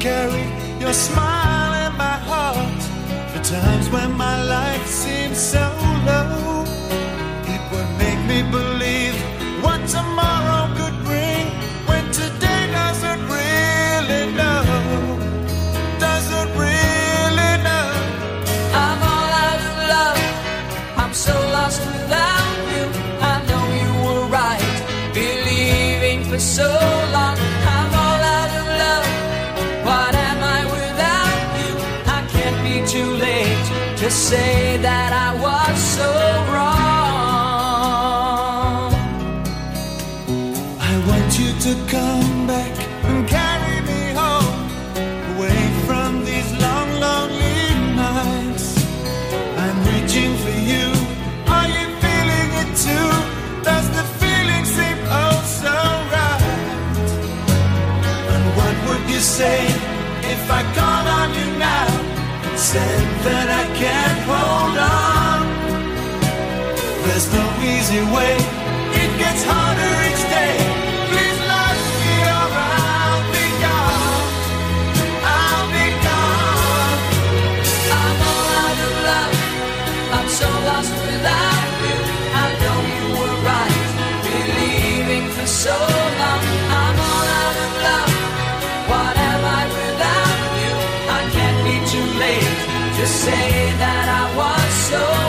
carry your smile in my heart. For times when my life seems so low, it would make me believe what tomorrow could bring, when today doesn't really know, doesn't really know. I'm all out of love, I'm so lost without you. I know you were right, believing for so long. I'm all out of love, what am I without you? I can't be too late to say that I was so wrong. I want you to come back and carry me home, away from these long, lonely nights. I'm reaching for you, are you feeling it too? Does the feeling seem oh so right? And what would you say if I called on you now, said that I can't hold on? There's no easy way, it gets harder each day. Please let me or I'll be gone, I'll be gone. I'm all out of love, I'm so lost without you. I know you were right, believing for so long. I'm all out of love, what am I without you? I can't be too late to say that I was so